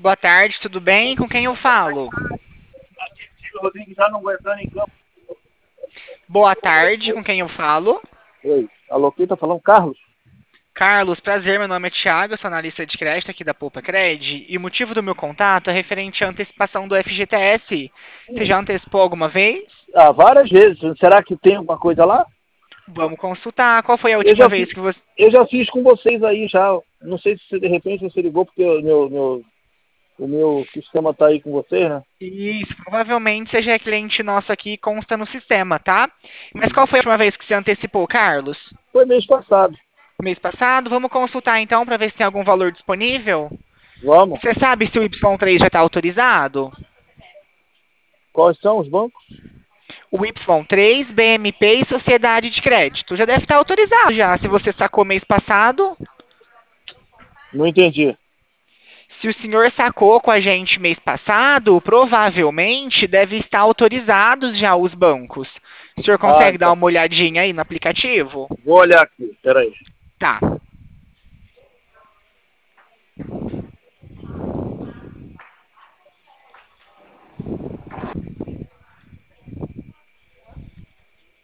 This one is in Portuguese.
Boa tarde, tudo bem? Com quem eu falo? Rodrigo já não aguentando em campo. Boa tarde, com quem eu falo? Oi, alô, quem tá falando? Carlos? Carlos, prazer, meu nome é Thiago, eu sou analista de crédito aqui da Poupa Cred e o motivo do meu contato é referente à antecipação do FGTS. Você já antecipou alguma vez? Ah, várias vezes. Será que tem alguma coisa lá? Vamos consultar. Qual foi a Eu última já vez fiz, que você... eu já fiz com vocês aí já. Não sei se de repente você ligou porque o meu sistema tá aí com vocês, né? Isso, provavelmente você já é cliente nosso aqui e consta no sistema, tá? Mas qual foi a última vez que você antecipou, Carlos? Foi mês passado. Mês passado? Vamos consultar então para ver se tem algum valor disponível? Vamos. Você sabe se o Y3 já está autorizado? Quais são os bancos? O Y3, BMP e Sociedade de Crédito. Já deve estar autorizado já. Se você sacou mês passado, Não entendi. se o senhor sacou com a gente mês passado, provavelmente deve estar autorizados já os bancos. O senhor Ah, consegue dar então. uma olhadinha aí no aplicativo? Vou olhar aqui. Peraí. Tá.